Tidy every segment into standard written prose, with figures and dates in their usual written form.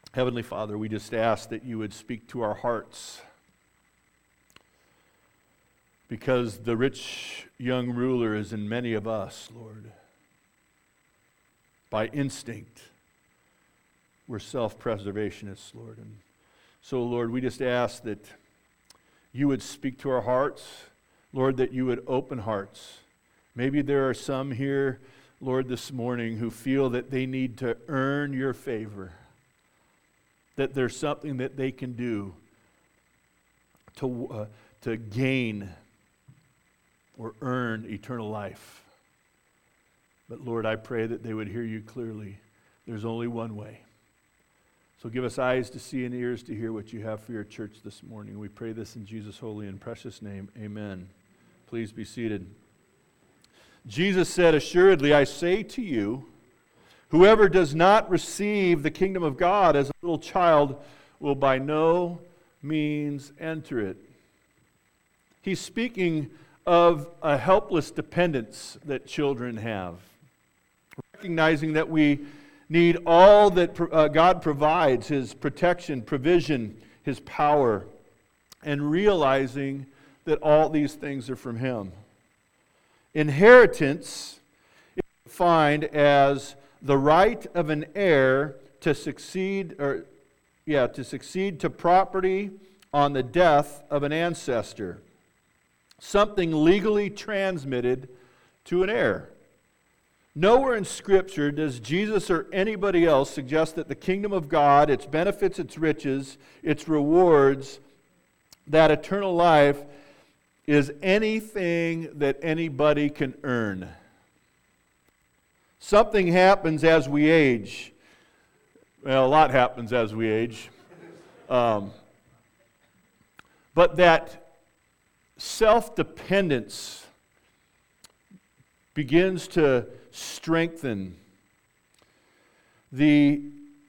Heavenly Father, we just ask that you would speak to our hearts, because the rich young ruler is in many of us, Lord. By instinct, we're self-preservationists, Lord. And so, Lord, we just ask that you would speak to our hearts, Lord, that you would open hearts. Maybe there are some here, Lord, this morning who feel that they need to earn your favor, that there's something that they can do to gain or earn eternal life. But Lord, I pray that they would hear you clearly. There's only one way. So give us eyes to see and ears to hear what you have for your church this morning. We pray this in Jesus' holy and precious name. Amen. Please be seated. Jesus said, "Assuredly, I say to you, whoever does not receive the kingdom of God as a little child will by no means enter it." He's speaking of a helpless dependence that children have. Recognizing that we need all that God provides, His protection, provision, His power, and realizing that all these things are from Him. Inheritance is defined as the right of an heir to succeed to property on the death of an ancestor. Something legally transmitted to an heir. Nowhere in Scripture does Jesus or anybody else suggest that the kingdom of God, its benefits, its riches, its rewards, that eternal life is anything that anybody can earn. Something happens as we age. Well, a lot happens as we age. But that self-dependence begins to strengthen. The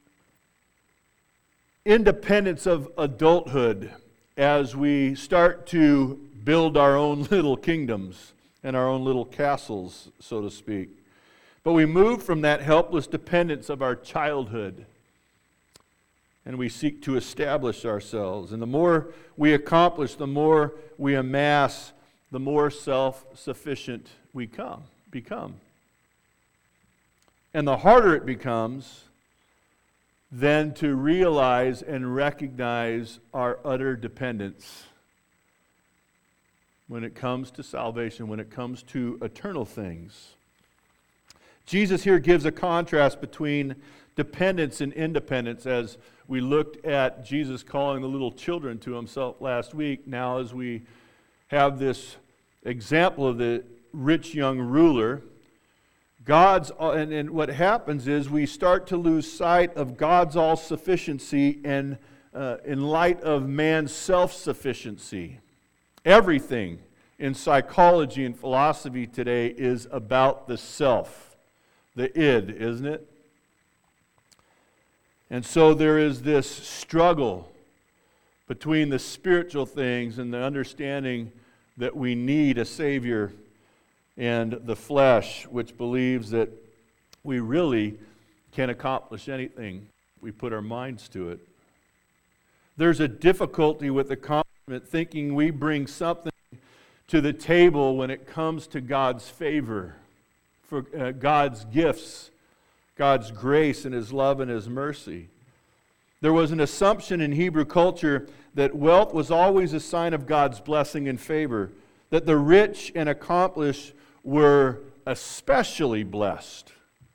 independence of adulthood as we start to build our own little kingdoms and our own little castles, so to speak. But we move from that helpless dependence of our childhood and we seek to establish ourselves. And the more we accomplish, the more we amass, the more self-sufficient we become. And the harder it becomes then to realize and recognize our utter dependence when it comes to salvation, when it comes to eternal things. Jesus here gives a contrast between dependence and independence as we looked at Jesus calling the little children to himself last week. Now as we have this example of the rich young ruler, and what happens is we start to lose sight of God's all-sufficiency and in light of man's self-sufficiency. Everything in psychology and philosophy today is about the self, the id, isn't it? And so there is this struggle between the spiritual things and the understanding that we need a Savior, and the flesh, which believes that we really can accomplish anything if we put our minds to it. There's a difficulty with accomplishment, thinking we bring something to the table when it comes to God's favor, for God's gifts, God's grace and His love and His mercy. There was an assumption in Hebrew culture that wealth was always a sign of God's blessing and favor, that the rich and accomplished were especially blessed.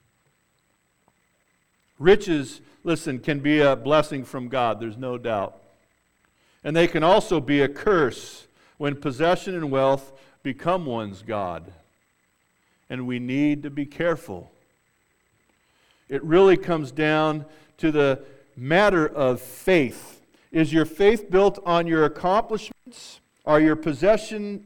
Riches, listen, can be a blessing from God, there's no doubt. And they can also be a curse when possession and wealth become one's God. And we need to be careful. It really comes down to the matter of faith. Is your faith built on your accomplishments? Are your possessions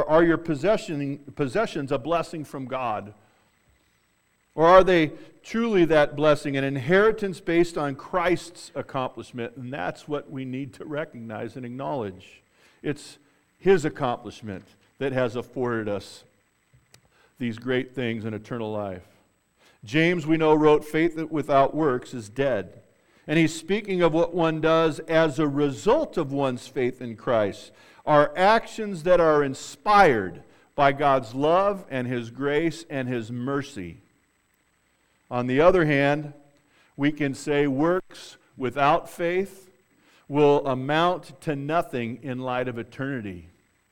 a blessing from God? Or are they truly that blessing, an inheritance based on Christ's accomplishment? And that's what we need to recognize and acknowledge. It's His accomplishment that has afforded us these great things in eternal life. James, we know, wrote, "Faith without works is dead." And he's speaking of what one does as a result of one's faith in Christ, are actions that are inspired by God's love and His grace and His mercy. On the other hand, we can say works without faith will amount to nothing in light of eternity.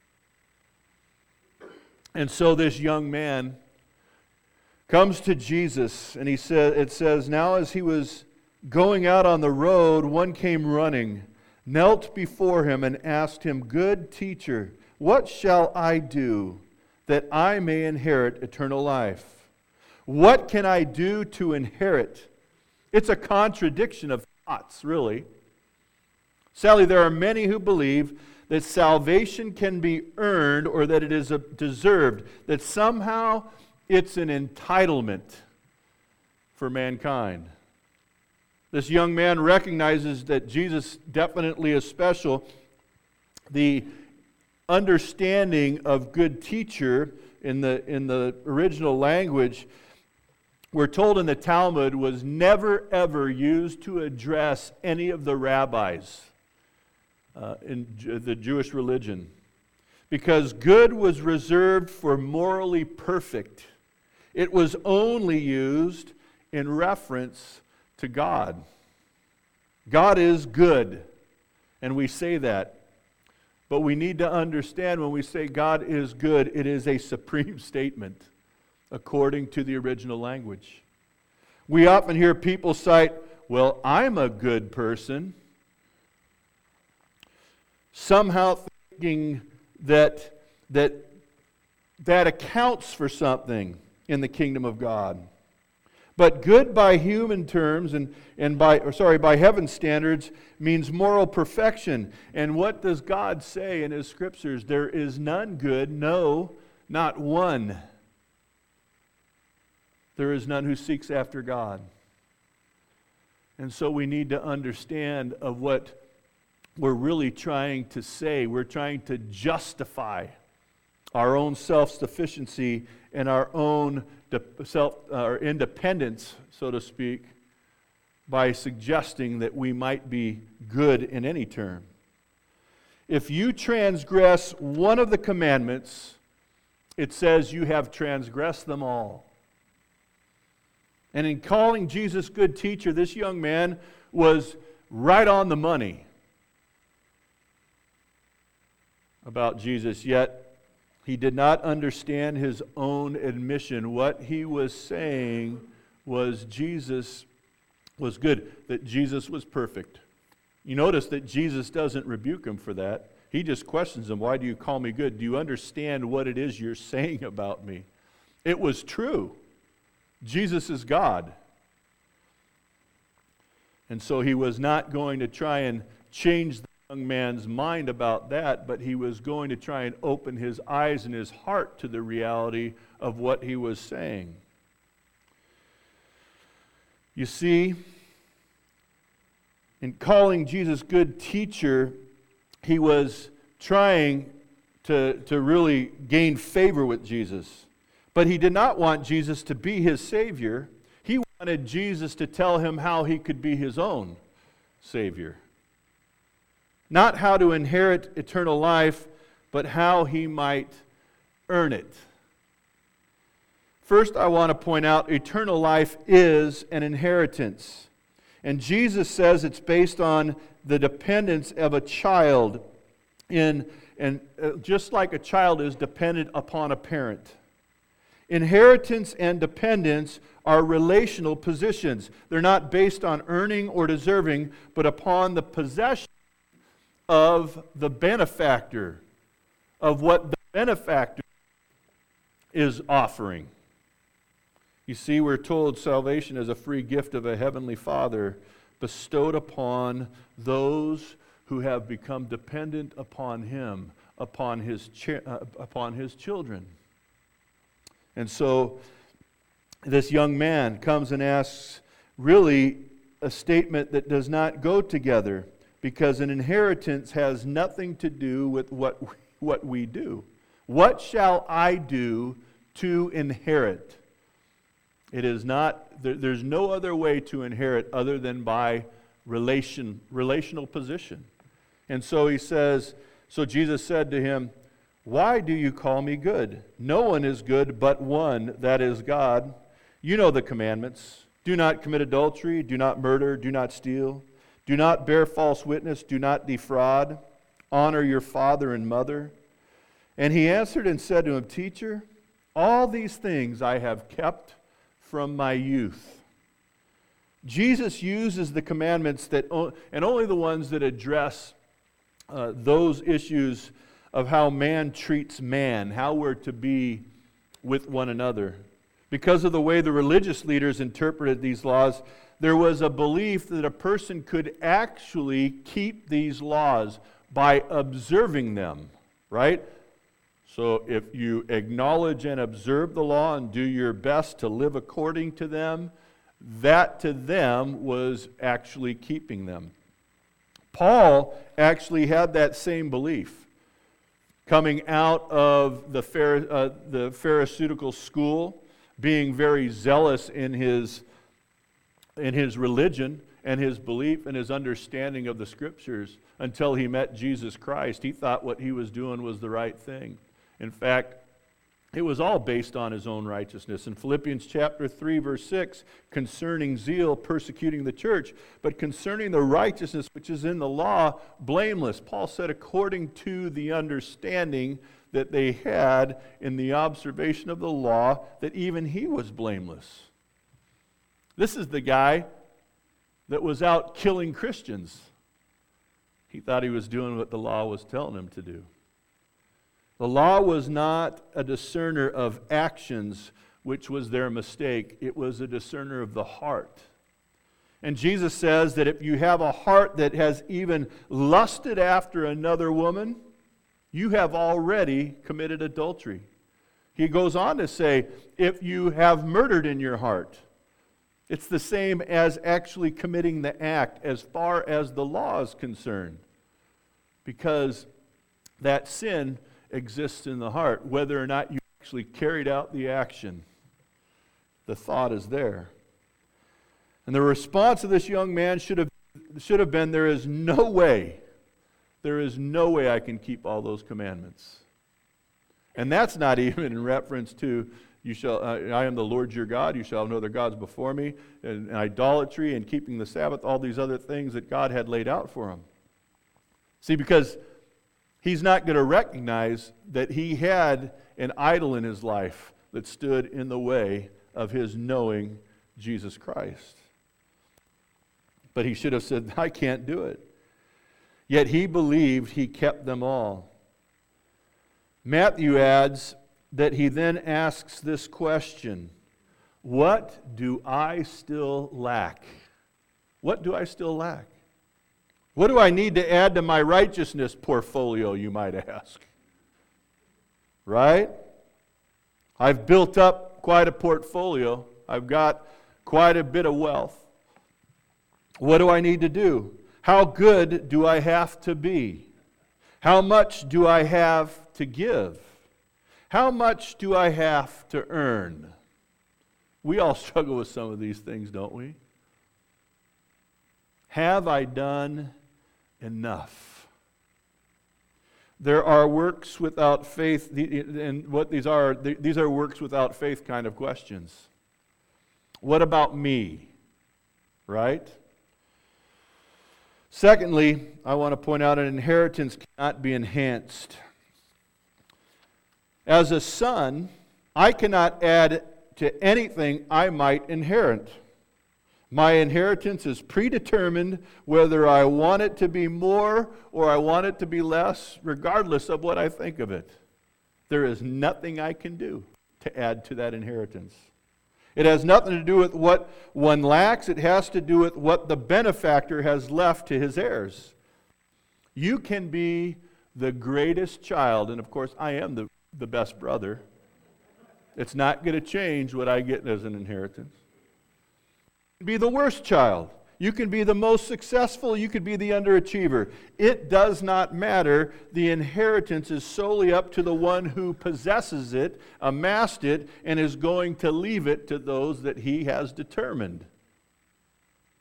And so this young man comes to Jesus, and it says, now as he was going out on the road, one came running, knelt before him, and asked him, "Good teacher, what shall I do that I may inherit eternal life?" What can I do to inherit? It's a contradiction of thoughts, really. Sadly, there are many who believe that salvation can be earned or that it is deserved, that somehow it's an entitlement for mankind. This young man recognizes that Jesus definitely is special. The understanding of good teacher in the original language, we're told in the Talmud, was never ever used to address any of the rabbis in the Jewish religion, because good was reserved for morally perfect. It was only used in reference to God. God is good, and we say that. But we need to understand when we say God is good, it is a supreme statement according to the original language. We often hear people cite, well, I'm a good person, somehow thinking that accounts for something in the kingdom of God. But good by human terms and by heaven's standards means moral perfection. And what does God say in His scriptures? There is none good, no, not one. There is none who seeks after God. And so we need to understand of what we're really trying to say. We're trying to justify our own self-sufficiency and our own our independence, so to speak, by suggesting that we might be good in any term. If you transgress one of the commandments, it says you have transgressed them all. And in calling Jesus good teacher, this young man was right on the money about Jesus, yet he did not understand his own admission. What he was saying was Jesus was good, that Jesus was perfect. You notice that Jesus doesn't rebuke him for that. He just questions him, why do you call me good? Do you understand what it is you're saying about me? It was true. Jesus is God. And so he was not going to try and change the young man's mind about that, but he was going to try and open his eyes and his heart to the reality of what he was saying. You see, in calling Jesus good teacher, he was trying to really gain favor with Jesus. But he did not want Jesus to be his Savior. He wanted Jesus to tell him how he could be his own Savior. Not how to inherit eternal life, but how he might earn it. First, I want to point out eternal life is an inheritance. And Jesus says it's based on the dependence of a child, just like a child is dependent upon a parent. Inheritance and dependence are relational positions. They're not based on earning or deserving, but upon the possession of the benefactor, of what the benefactor is offering. You see, we're told salvation is a free gift of a heavenly Father bestowed upon those who have become dependent upon Him, upon His children. And so this young man comes and asks really a statement that does not go together, because an inheritance has nothing to do with what we do. What shall I do to inherit? It is not, there's no other way to inherit other than by relational position. And so he says, so Jesus said to him, "Why do you call me good? No one is good but one, that is God. You know the commandments. Do not commit adultery, do not murder, do not steal, do not bear false witness, do not defraud, honor your father and mother." And he answered and said to him, "Teacher, all these things I have kept from my youth." Jesus uses the commandments and only the ones that address those issues of how man treats man, how we're to be with one another. Because of the way the religious leaders interpreted these laws, there was a belief that a person could actually keep these laws by observing them, right? So if you acknowledge and observe the law and do your best to live according to them, that to them was actually keeping them. Paul actually had that same belief. Coming out of the Pharisaical school, being very zealous in his religion and his belief and his understanding of the Scriptures, until he met Jesus Christ, he thought what he was doing was the right thing. In fact, it was all based on his own righteousness. In Philippians chapter 3, verse 6, concerning zeal persecuting the church, but concerning the righteousness which is in the law, blameless. Paul said, according to the understanding that they had in the observation of the law, that even he was blameless. This is the guy that was out killing Christians. He thought he was doing what the law was telling him to do. The law was not a discerner of actions, which was their mistake. It was a discerner of the heart. And Jesus says that if you have a heart that has even lusted after another woman, you have already committed adultery. He goes on to say, if you have murdered in your heart, it's the same as actually committing the act as far as the law is concerned. Because that sin exists in the heart, whether or not you actually carried out the action. The thought is there. And the response of this young man should have been, there is no way I can keep all those commandments. And that's not even in reference to, I am the Lord your God, you shall have no other gods before me, and idolatry and keeping the Sabbath, all these other things that God had laid out for him. See, because he's not going to recognize that he had an idol in his life that stood in the way of his knowing Jesus Christ. But he should have said, I can't do it. Yet he believed he kept them all. Matthew adds that he then asks this question, what do I still lack? What do I still lack? What do I need to add to my righteousness portfolio, you might ask? Right? I've built up quite a portfolio. I've got quite a bit of wealth. What do I need to do? How good do I have to be? How much do I have to give? How much do I have to earn? We all struggle with some of these things, don't we? Have I done enough? There are works without faith, and what these are works without faith kind of questions. What about me? Right? Secondly, I want to point out an inheritance cannot be enhanced. As a son, I cannot add to anything I might inherit. My inheritance is predetermined whether I want it to be more or I want it to be less, regardless of what I think of it. There is nothing I can do to add to that inheritance. It has nothing to do with what one lacks. It has to do with what the benefactor has left to his heirs. You can be the greatest child, and of course I am the best brother. It's not going to change what I get as an inheritance. You can be the worst child. You can be the most successful. You could be the underachiever. It does not matter. The inheritance is solely up to the one who possesses it, amassed it, and is going to leave it to those that he has determined.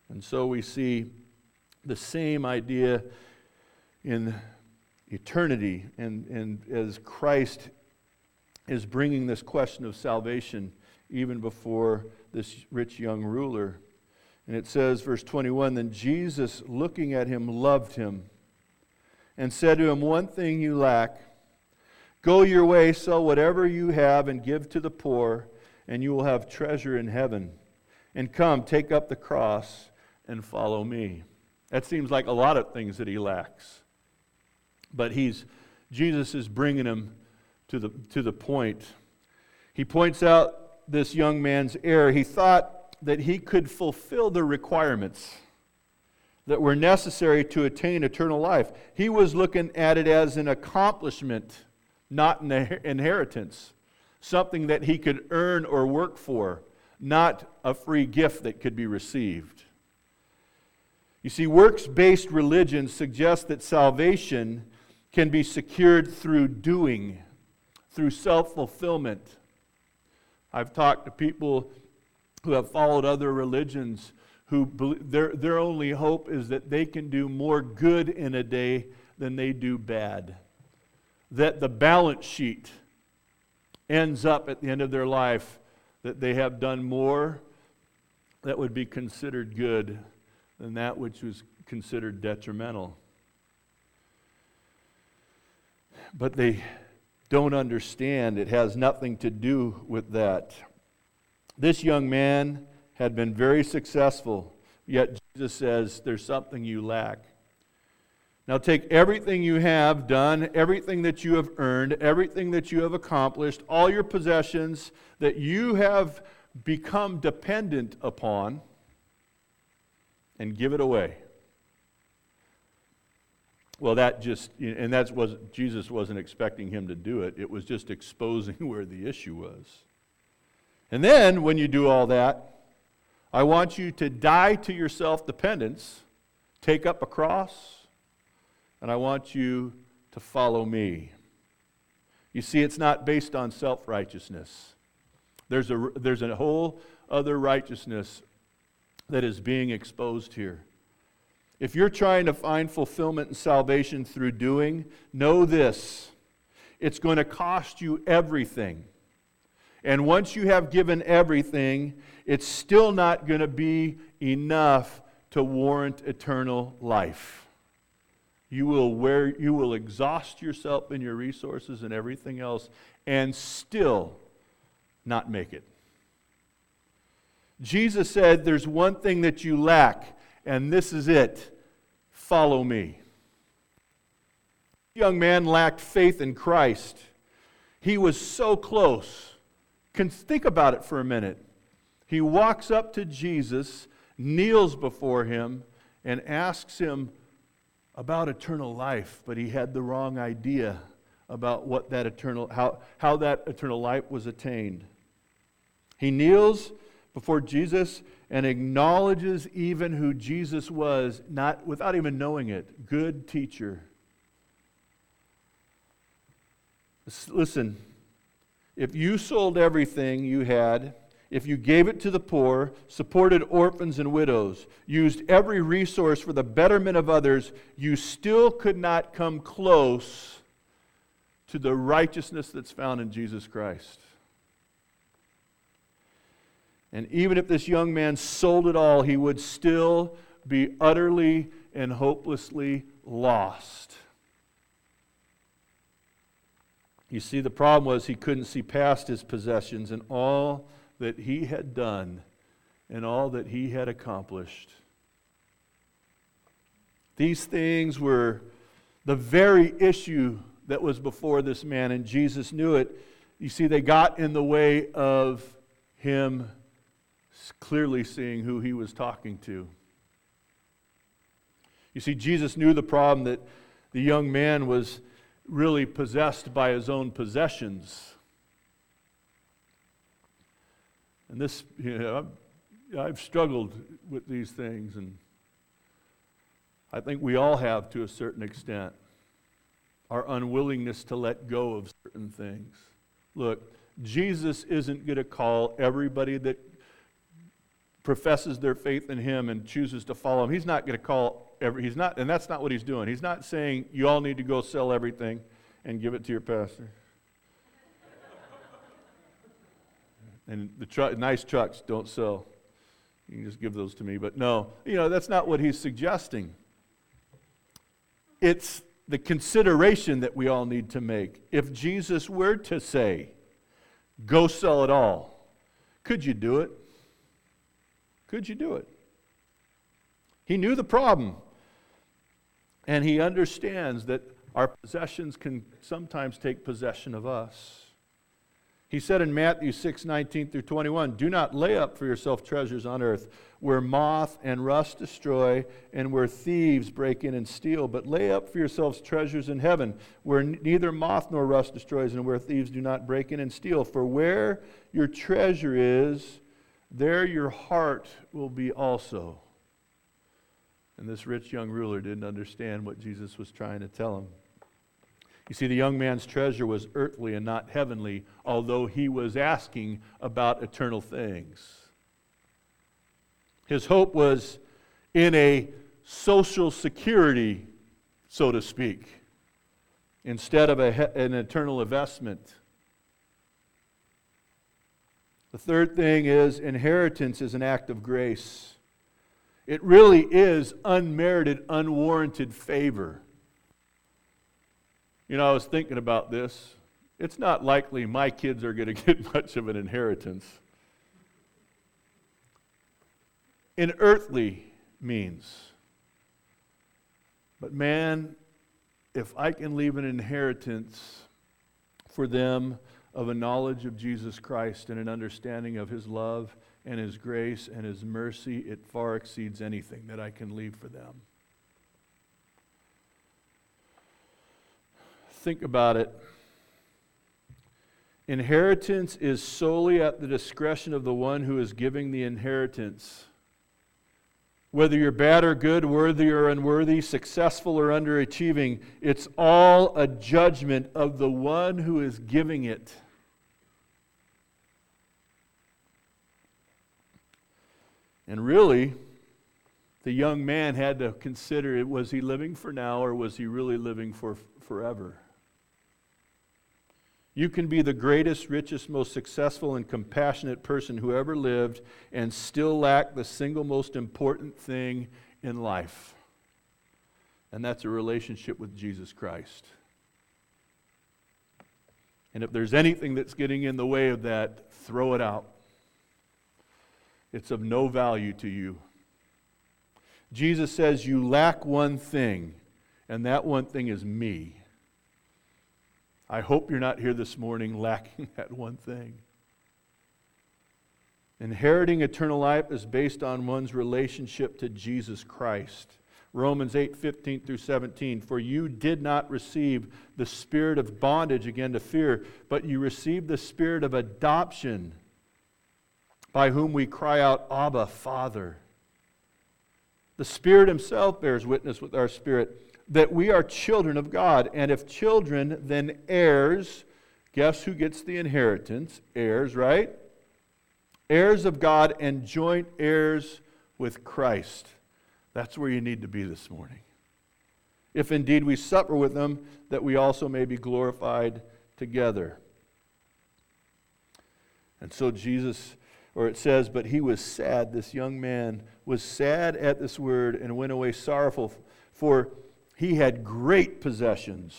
And so we see the same idea in eternity, and as Christ is bringing this question of salvation even before this rich young ruler. And it says, verse 21, then Jesus, looking at him, loved him and said to him, one thing you lack. Go your way, sell whatever you have and give to the poor, and you will have treasure in heaven. And come, take up the cross and follow me. That seems like a lot of things that he lacks. But Jesus is bringing him to the point. He points out this young man's error. He thought that he could fulfill the requirements that were necessary to attain eternal life. He was looking at it as an accomplishment, not an inheritance, something that he could earn or work for, not a free gift that could be received. You see, works-based religion suggests that salvation can be secured through doing, through self-fulfillment. I've talked to people who have followed other religions who believe their only hope is that they can do more good in a day than they do bad. That the balance sheet ends up at the end of their life that they have done more that would be considered good than that which was considered detrimental. But they don't understand. It has nothing to do with that. This young man had been very successful, yet Jesus says, there's something you lack. Now take everything you have done, everything that you have earned, everything that you have accomplished, all your possessions that you have become dependent upon, and give it away. Well, Jesus wasn't expecting him to do it. It was just exposing where the issue was. And then, when you do all that, I want you to die to your self-dependence, take up a cross, and I want you to follow me. You see, it's not based on self-righteousness. There's a whole other righteousness that is being exposed here. If you're trying to find fulfillment and salvation through doing, know this: it's going to cost you everything. And once you have given everything, it's still not going to be enough to warrant eternal life. You will exhaust yourself in your resources and everything else and still not make it. Jesus said, there's one thing that you lack, and this is it. Follow me. The young man lacked faith in Christ. He was so close. Think about it for a minute. He walks up to Jesus, kneels before him, and asks him about eternal life, but he had the wrong idea about what that how that eternal life was attained. He kneels before Jesus and acknowledges even who Jesus was, not without even knowing it. Good teacher. Listen, if you sold everything you had, if you gave it to the poor, supported orphans and widows, used every resource for the betterment of others, you still could not come close to the righteousness that's found in Jesus Christ. And even if this young man sold it all, he would still be utterly and hopelessly lost. You see, the problem was he couldn't see past his possessions and all that he had done and all that he had accomplished. These things were the very issue that was before this man, and Jesus knew it. You see, they got in the way of him clearly seeing who he was talking to. You see, Jesus knew the problem that the young man was really possessed by his own possessions. And this, I've struggled with these things, and I think we all have to a certain extent. Our unwillingness to let go of certain things. Look, Jesus isn't going to call everybody that professes their faith in him and chooses to follow him, he's not going to call he's not, and that's not what he's doing. He's not saying you all need to go sell everything and give it to your pastor. And the nice trucks don't sell. You can just give those to me. But no, that's not what he's suggesting. It's the consideration that we all need to make. If Jesus were to say, go sell it all, could you do it? Could you do it? He knew the problem. And he understands that our possessions can sometimes take possession of us. He said in Matthew 6:19 through 21, do not lay up for yourself treasures on earth, where moth and rust destroy, and where thieves break in and steal. But lay up for yourselves treasures in heaven, where neither moth nor rust destroys, and where thieves do not break in and steal. For where your treasure is, there your heart will be also. And this rich young ruler didn't understand what Jesus was trying to tell him. You see, the young man's treasure was earthly and not heavenly, although he was asking about eternal things. His hope was in a social security, so to speak, instead of an eternal investment. The third thing is inheritance is an act of grace. It really is unmerited, unwarranted favor. I was thinking about this. It's not likely my kids are going to get much of an inheritance. In earthly means. But man, if I can leave an inheritance for them of a knowledge of Jesus Christ and an understanding of His love and His grace and His mercy, it far exceeds anything that I can leave for them. Think about it. Inheritance is solely at the discretion of the one who is giving the inheritance. Whether you're bad or good, worthy or unworthy, successful or underachieving, it's all a judgment of the one who is giving it. And really, the young man had to consider, was he living for now or was he really living for forever? You can be the greatest, richest, most successful, and compassionate person who ever lived and still lack the single most important thing in life. And that's a relationship with Jesus Christ. And if there's anything that's getting in the way of that, throw it out. It's of no value to you. Jesus says you lack one thing, and that one thing is me. I hope you're not here this morning lacking that one thing. Inheriting eternal life is based on one's relationship to Jesus Christ. Romans 8:15 through 17. For you did not receive the spirit of bondage again to fear, but you received the spirit of adoption, by whom we cry out, Abba, Father. The Spirit Himself bears witness with our spirit that we are children of God, and if children, then heirs. Guess who gets the inheritance? Heirs, right? Heirs of God and joint heirs with Christ. That's where you need to be this morning. If indeed we suffer with Him, that we also may be glorified together. And so it says, but he was sad, this young man was sad at this word and went away sorrowful, for he had great possessions.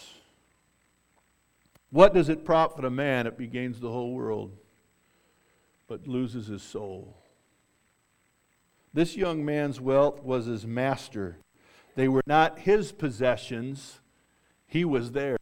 What does it profit a man if he gains the whole world, but loses his soul? This young man's wealth was his master. They were not his possessions, he was theirs.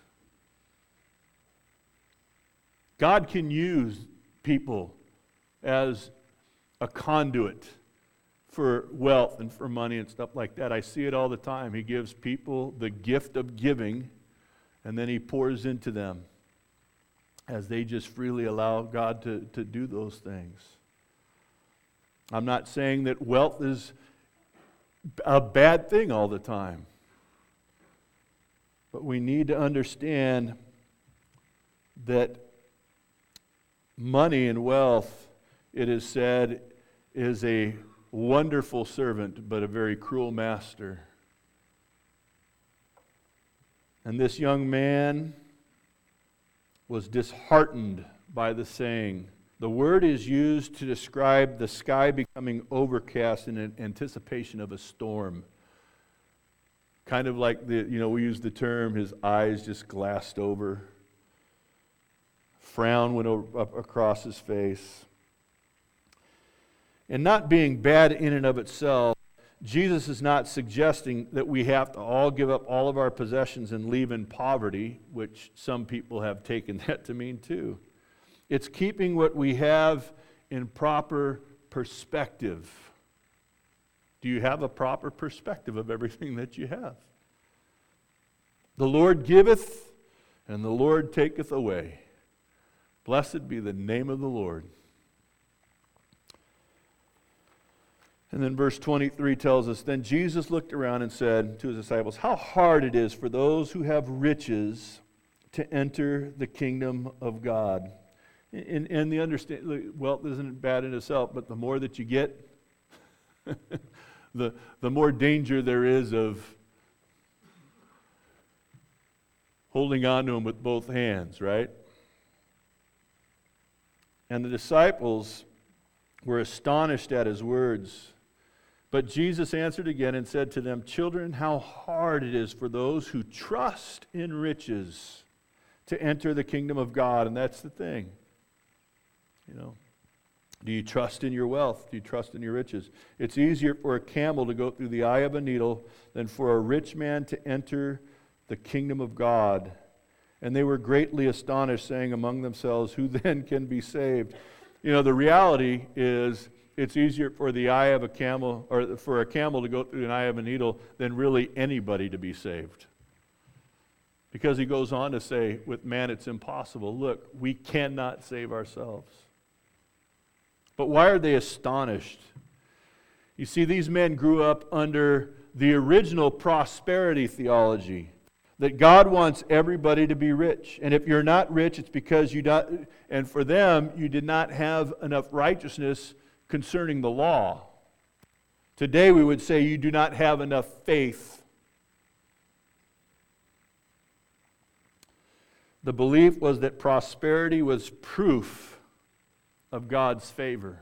God can use people as a conduit for wealth and for money and stuff like that. I see it all the time. He gives people the gift of giving, and then He pours into them as they just freely allow God to do those things. I'm not saying that wealth is a bad thing all the time, but we need to understand that money and wealth, it is said, is a wonderful servant, but a very cruel master. And this young man was disheartened by the saying. The word is used to describe the sky becoming overcast in anticipation of a storm. Kind of like we use the term, his eyes just glassed over. Frown went up across his face. And not being bad in and of itself, Jesus is not suggesting that we have to all give up all of our possessions and leave in poverty, which some people have taken that to mean too. It's keeping what we have in proper perspective. Do you have a proper perspective of everything that you have? The Lord giveth, and the Lord taketh away. Blessed be the name of the Lord. And then verse 23 tells us, Then Jesus looked around and said to his disciples, How hard it is for those who have riches to enter the kingdom of God. And the understand, wealth isn't bad in itself, but the more that you get, the more danger there is of holding on to them with both hands, right? And the disciples were astonished at his words. But Jesus answered again and said to them, Children, how hard it is for those who trust in riches to enter the kingdom of God. And that's the thing. Do you trust in your wealth? Do you trust in your riches? It's easier for a camel to go through the eye of a needle than for a rich man to enter the kingdom of God. And they were greatly astonished, saying among themselves, Who then can be saved? The reality is, it's easier for the eye of a camel, or for a camel to go through an eye of a needle, than really anybody to be saved. Because he goes on to say, with man it's impossible. Look, we cannot save ourselves. But why are they astonished? You see, these men grew up under the original prosperity theology, that God wants everybody to be rich. And if you're not rich, it's because you don't, and for them, you did not have enough righteousness concerning the law. Today we would say you do not have enough faith. The belief was that prosperity was proof of God's favor.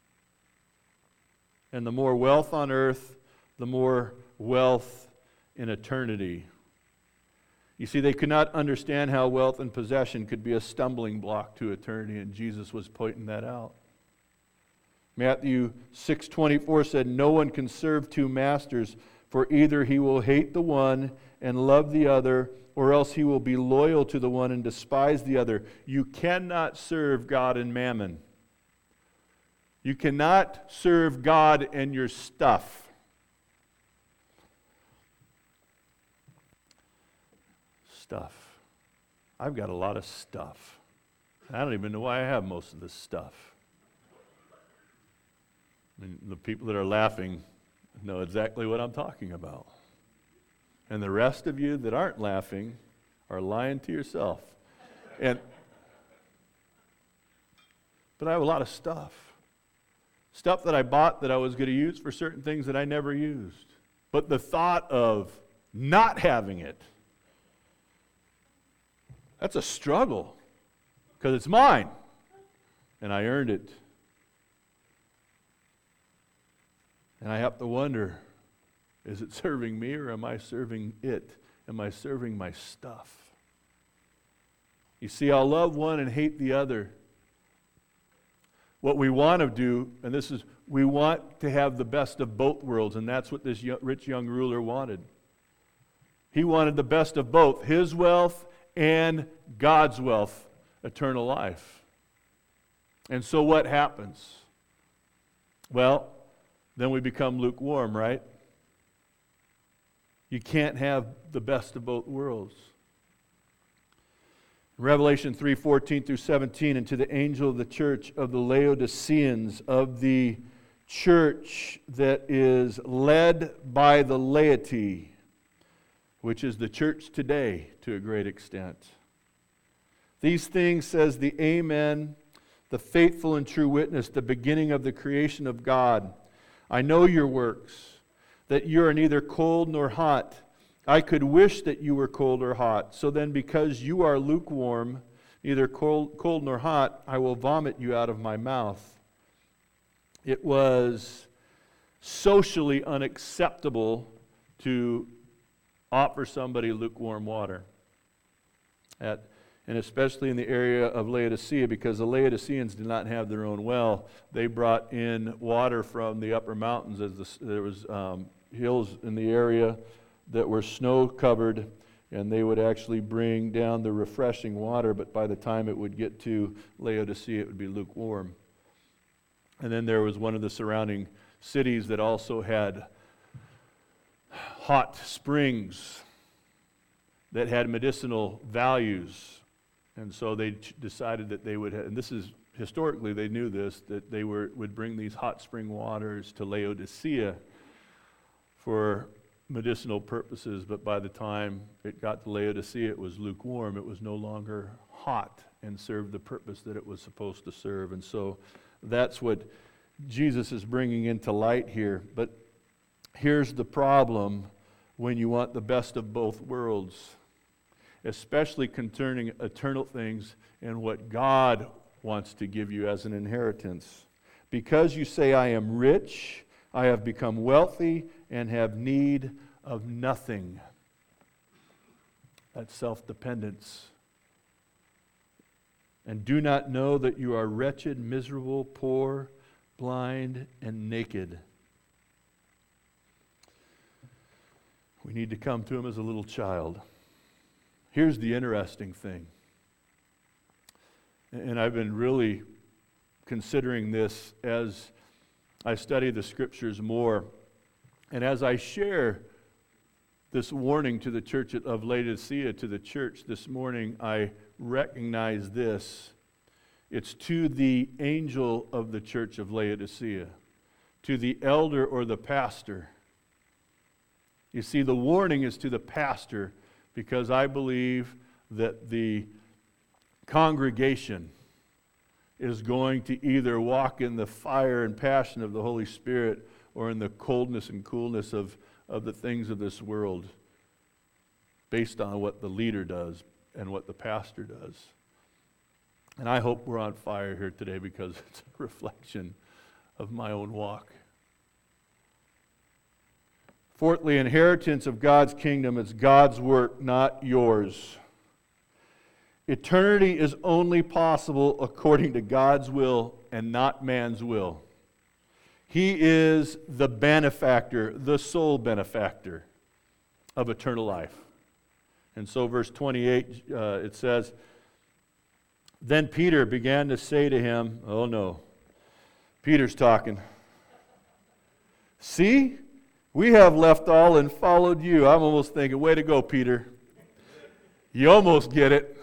And the more wealth on earth, the more wealth in eternity. You see, they could not understand how wealth and possession could be a stumbling block to eternity, and Jesus was pointing that out. Matthew 6:24 said, No one can serve two masters, for either he will hate the one and love the other, or else he will be loyal to the one and despise the other. You cannot serve God and mammon. You cannot serve God and your stuff. Stuff. I've got a lot of stuff. I don't even know why I have most of this stuff. The people that are laughing know exactly what I'm talking about. And the rest of you that aren't laughing are lying to yourself. But I have a lot of stuff. Stuff that I bought that I was going to use for certain things that I never used. But the thought of not having it, that's a struggle. Because it's mine. And I earned it. And I have to wonder, is it serving me or am I serving it? Am I serving my stuff? You see, I'll love one and hate the other. What we want to do, and this is, we want to have the best of both worlds, and that's what this rich young ruler wanted. He wanted the best of both, his wealth and God's wealth, eternal life. And so what happens? Well, then we become lukewarm, right? You can't have the best of both worlds. Revelation 3:14 through 17, and to the angel of the church of the Laodiceans, of the church that is led by the laity, which is the church today to a great extent. These things says the Amen, the faithful and true witness, the beginning of the creation of God. I know your works, that you are neither cold nor hot. I could wish that you were cold or hot. So then, because you are lukewarm, neither cold nor hot, I will vomit you out of my mouth. It was socially unacceptable to offer somebody lukewarm water. And especially in the area of Laodicea, because the Laodiceans did not have their own well. They brought in water from the upper mountains, as there was hills in the area that were snow-covered, and they would actually bring down the refreshing water, but by the time it would get to Laodicea, it would be lukewarm. And then there was one of the surrounding cities that also had hot springs that had medicinal values. And so they decided that they would, and this is historically they knew this, that they would bring these hot spring waters to Laodicea for medicinal purposes. But by the time it got to Laodicea, it was lukewarm. It was no longer hot and served the purpose that it was supposed to serve. And so that's what Jesus is bringing into light here. But here's the problem when you want the best of both worlds, especially concerning eternal things and what God wants to give you as an inheritance. Because you say, I am rich, I have become wealthy, and have need of nothing. That's self-dependence. And do not know that you are wretched, miserable, poor, blind, and naked. We need to come to Him as a little child. Here's the interesting thing, and I've been really considering this as I study the Scriptures more, and as I share this warning to the church of Laodicea, to the church this morning, I recognize this. It's to the angel of the church of Laodicea, to the elder or the pastor. You see, the warning is to the pastor, because I believe that the congregation is going to either walk in the fire and passion of the Holy Spirit or in the coldness and coolness of the things of this world, based on what the leader does and what the pastor does. And I hope we're on fire here today, because it's a reflection of my own walk. Fourthly, inheritance of God's kingdom is God's work, not yours. Eternity is only possible according to God's will and not man's will. He is the benefactor, the sole benefactor of eternal life. And so verse 28, it says, Then Peter began to say to him, oh no, Peter's talking. See? We have left all and followed you. I'm almost thinking, way to go, Peter. You almost get it.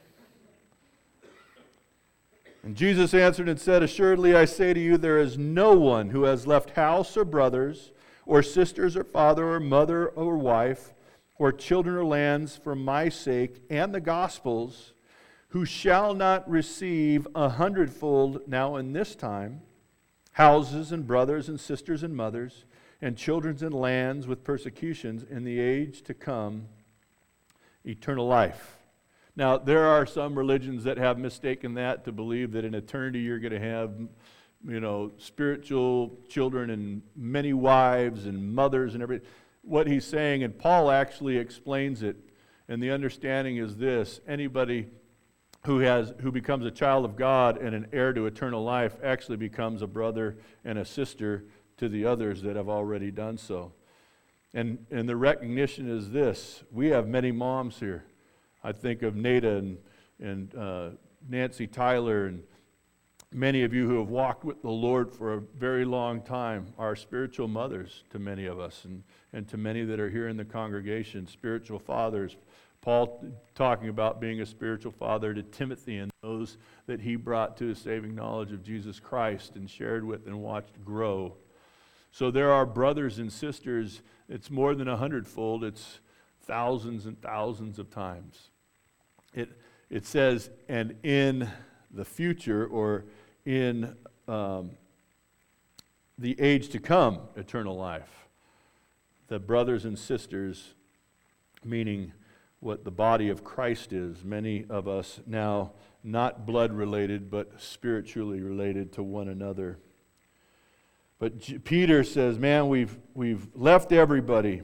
And Jesus answered and said, Assuredly I say to you, there is no one who has left house or brothers, or sisters or father or mother or wife, or children or lands for my sake and the gospel's, who shall not receive 100-fold now in this time, houses and brothers and sisters and mothers, and children and lands with persecutions in the age to come, eternal life. Now, there are some religions that have mistaken that to believe that in eternity you're going to have, spiritual children and many wives and mothers and everything. What he's saying, and Paul actually explains it, and the understanding is this: anybody who becomes a child of God and an heir to eternal life actually becomes a brother and a sister to the others that have already done so. And the recognition is this: we have many moms here. I think of Nada and Nancy Tyler, and many of you who have walked with the Lord for a very long time are spiritual mothers to many of us, and to many that are here in the congregation, spiritual fathers. Paul talking about being a spiritual father to Timothy and those that he brought to a saving knowledge of Jesus Christ and shared with and watched grow. So there are brothers and sisters. It's more than 100-fold. It's thousands and thousands of times. It says, and in the future or in the age to come, eternal life. The brothers and sisters, meaning what the body of Christ is, many of us now not blood related, but spiritually related to one another. But Peter says, man, we've left everybody.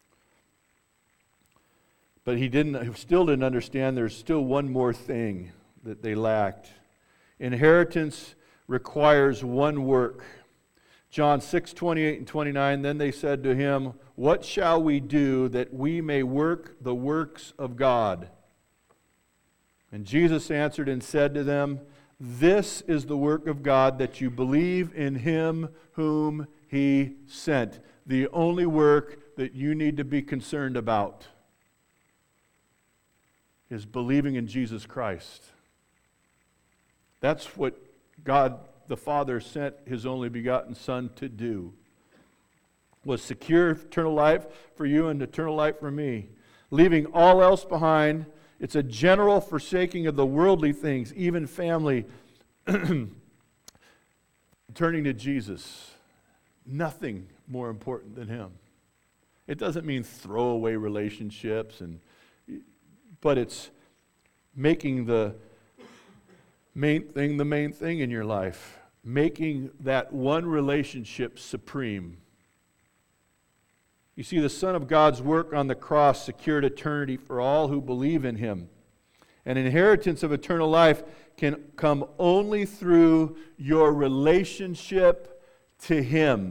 But he still didn't understand there's still one more thing that they lacked. Inheritance requires one work. John 6:28 and 29, then they said to him, what shall we do that we may work the works of God? And Jesus answered and said to them, this is the work of God, that you believe in him whom he sent. The only work that you need to be concerned about is believing in Jesus Christ. That's what God the Father sent his only begotten Son to do, was secure eternal life for you and eternal life for me. Leaving all else behind, it's a general forsaking of the worldly things, even family, turning to Jesus. Nothing more important than him. It doesn't mean throw away relationships, but it's making the main thing in your life. Making that one relationship supreme. You see, the Son of God's work on the cross secured eternity for all who believe in him. An inheritance of eternal life can come only through your relationship to him.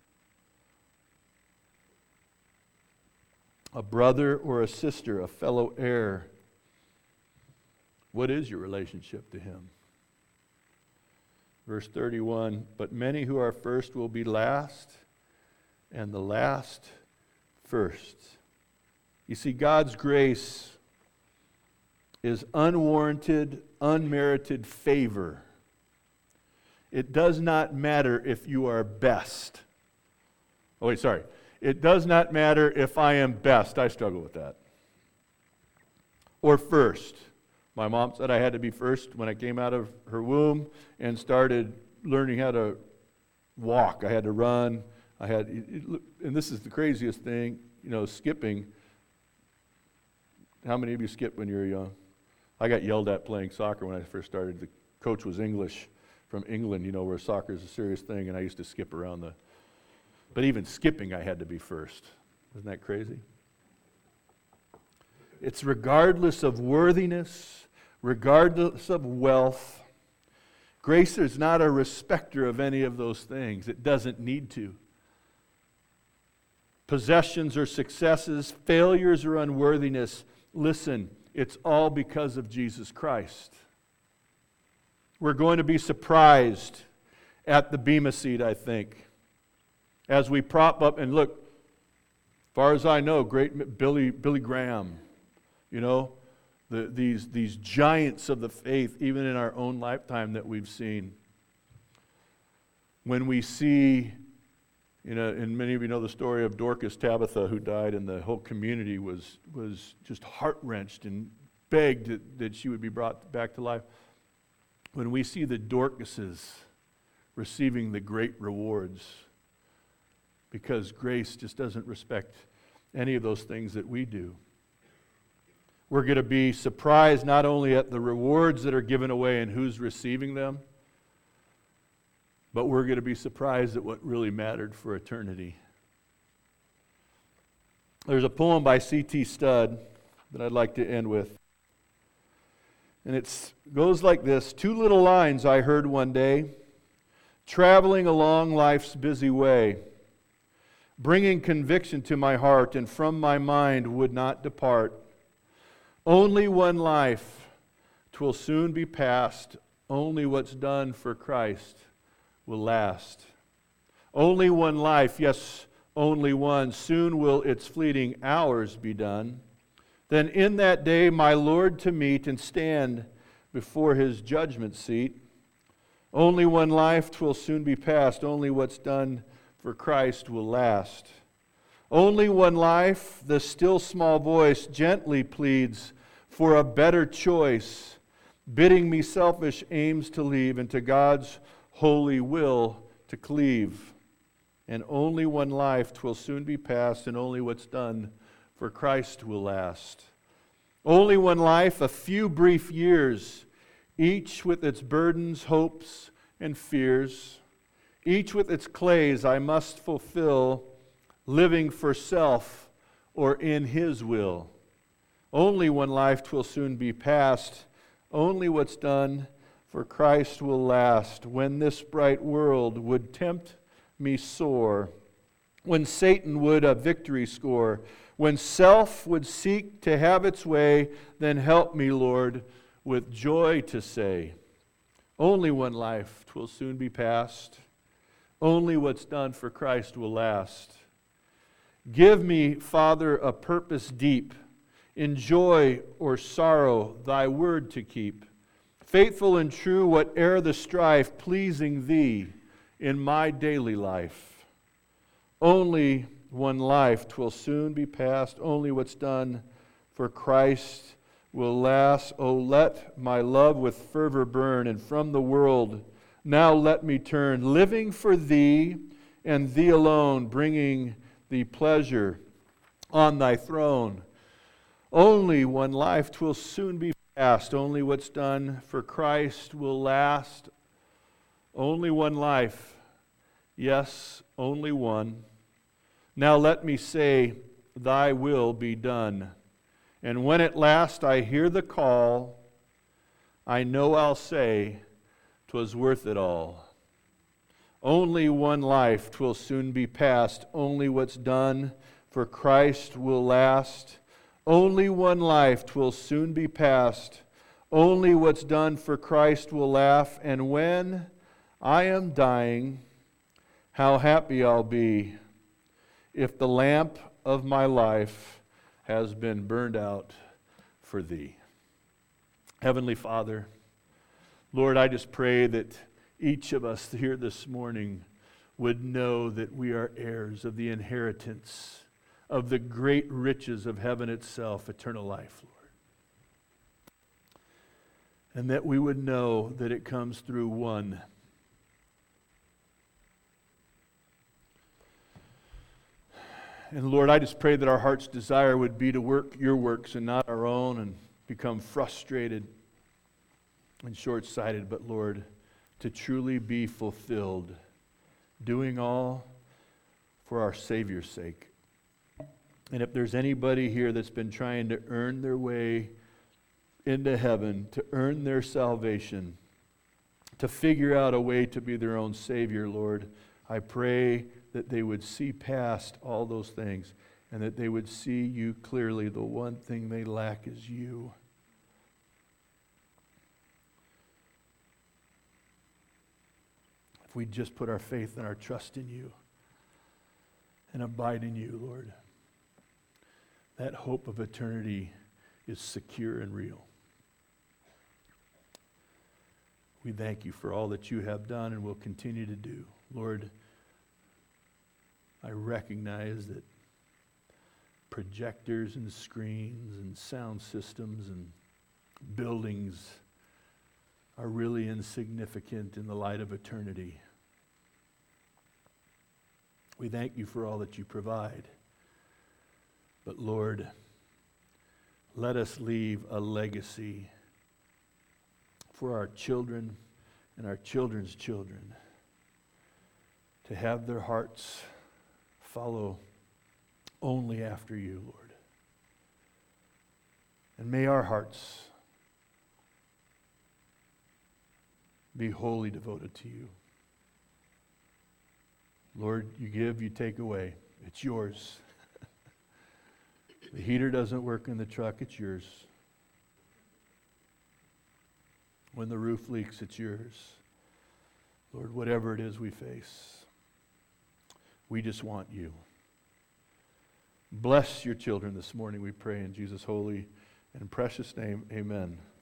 A brother or a sister, a fellow heir. What is your relationship to him? Verse 31, but many who are first will be last, and the last first. You see, God's grace is unwarranted, unmerited favor. It does not matter if you are best. It does not matter if I am best. I struggle with that. Or first. My mom said I had to be first when I came out of her womb and started learning how to walk. I had to run. And this is the craziest thing, skipping. How many of you skipped when you were young? I got yelled at playing soccer when I first started. The coach was English, from England, where soccer is a serious thing, and I used to skip around But even skipping, I had to be first. Isn't that crazy? It's regardless of worthiness, regardless of wealth. Grace is not a respecter of any of those things. It doesn't need to. Possessions or successes, failures or unworthiness. Listen, it's all because of Jesus Christ. We're going to be surprised at the Bema seat, I think, as we prop up and look. As far as I know, great Billy Graham, these giants of the faith, even in our own lifetime that we've seen. When we see, and many of you know the story of Dorcas Tabitha, who died, and the whole community was just heart-wrenched and begged that she would be brought back to life. When we see the Dorcases receiving the great rewards, because grace just doesn't respect any of those things that we do. We're going to be surprised not only at the rewards that are given away and who's receiving them, but we're going to be surprised at what really mattered for eternity. There's a poem by C.T. Studd that I'd like to end with. And it goes like this. 2 little lines I heard one day, traveling along life's busy way, bringing conviction to my heart and from my mind would not depart. Only one life, 'twill soon be past. Only what's done for Christ will last. Only one life, yes, only one. Soon will its fleeting hours be done. Then in that day my Lord to meet and stand before his judgment seat. Only one life, 'twill soon be past. Only what's done for Christ will last. Only one life, the still small voice gently pleads for a better choice. bidding me selfish aims to leave and to God's holy will to cleave. And only one life 'twill soon be past, and only what's done for Christ will last. Only one life, a few brief years, each with its burdens, hopes, and fears, each with its clays I must fulfill, living for self or in His will. Only one life 'twill soon be past, only what's done for Christ will last. When this bright world would tempt me sore, when Satan would a victory score, when self would seek to have its way, then help me, Lord, with joy to say, only one life 'twill soon be past, only what's done for Christ will last. Give me, Father, a purpose deep, in joy or sorrow, thy word to keep, faithful and true, whate'er the strife, pleasing thee in my daily life. Only one life 'twill soon be past, only what's done for Christ will last. Oh, let my love with fervor burn, and from the world now let me turn, living for thee and thee alone, bringing thee pleasure on thy throne. Only one life 'twill soon be past, only what's done for Christ will last. Only one life, yes, only one. Now let me say, thy will be done. And when at last I hear the call, I know I'll say, 'twas worth it all. Only one life 'twill soon be past, only what's done for Christ will last. Only one life 'twill soon be past, only what's done for Christ will laugh. And when I am dying, how happy I'll be if the lamp of my life has been burned out for thee. Heavenly Father, Lord, I just pray that each of us here this morning would know that we are heirs of the inheritance of the great riches of heaven itself, eternal life, Lord. And that we would know that it comes through one. And Lord, I just pray that our heart's desire would be to work your works and not our own, and become frustrated and short-sighted, but Lord, to truly be fulfilled, doing all for our Savior's sake. And if there's anybody here that's been trying to earn their way into heaven, to earn their salvation, to figure out a way to be their own Savior, Lord, I pray that they would see past all those things and that they would see you clearly. The one thing they lack is you. If we just put our faith and our trust in you and abide in you, Lord, that hope of eternity is secure and real. We thank you for all that you have done and will continue to do. Lord, I recognize that projectors and screens and sound systems and buildings are really insignificant in the light of eternity. We thank you for all that you provide. But Lord, let us leave a legacy for our children and our children's children to have their hearts follow only after you, Lord. And may our hearts be wholly devoted to you. Lord, you give, you take away. It's yours. The heater doesn't work in the truck, it's yours. When the roof leaks, it's yours. Lord, whatever it is we face, we just want you. Bless your children this morning, we pray in Jesus' holy and precious name. Amen.